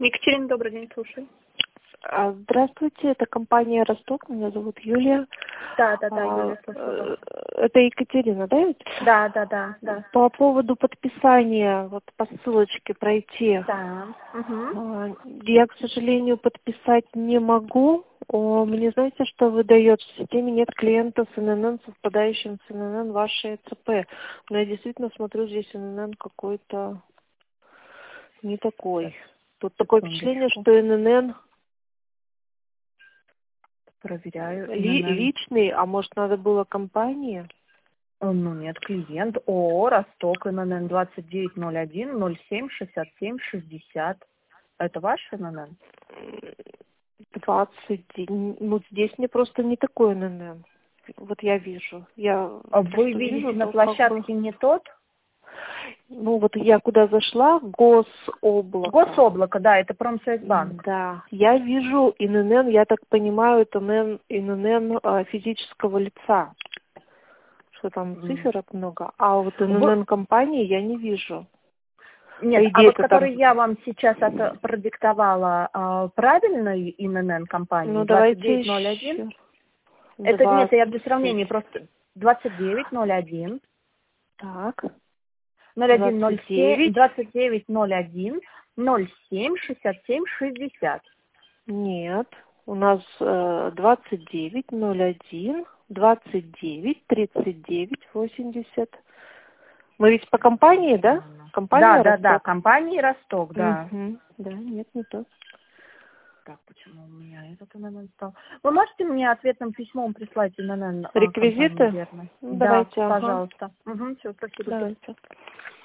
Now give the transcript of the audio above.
Екатерина, добрый день, слушаю. Здравствуйте, это компания «Росток», меня зовут Юлия. Да, Юлия, слушаю. Это Екатерина, да? ведь? Да. По поводу подписания, вот по ссылочке пройти. Да. Угу. Я, к сожалению, подписать не могу. Мне знаете, что выдает? В системе нет клиента с ННН, совпадающим с ННН вашей ЦП. Но я действительно смотрю, здесь ННН какой-то не такой. Тут такое впечатление, что ННН Проверяю. личный, а может, надо было компании? Ну нет, клиент ООО «Росток», ННН 2901 07 67 60. Это ваш ННН? 20. Ну, здесь мне просто не такой ННН. Вот я вижу. Вы видите на площадке не тот? Ну, вот я куда зашла, Гособлако. Гособлако, да, это Промсвязьбанк. Да, я вижу ИНН, я так понимаю, это ИНН физического лица. Что там циферок много, а вот ИНН компании я не вижу. Нет, а вот который я вам сейчас продиктовала, правильный ИНН компании? Ну, 2901? Это нет, я для сравнения просто 2901. Так. 0107 2901 07 67 60. Нет, у нас 2901 29 39 80. Мы ведь по компании, да? Компания Да, «Росток». компании «Росток», да. Да, нет, не то. Так, почему у меня этот ИНН стал? Вы можете мне ответным письмом прислать ИНН? Реквизиты? Верно? Давайте, Да, пожалуйста. Все, спасибо. Давайте.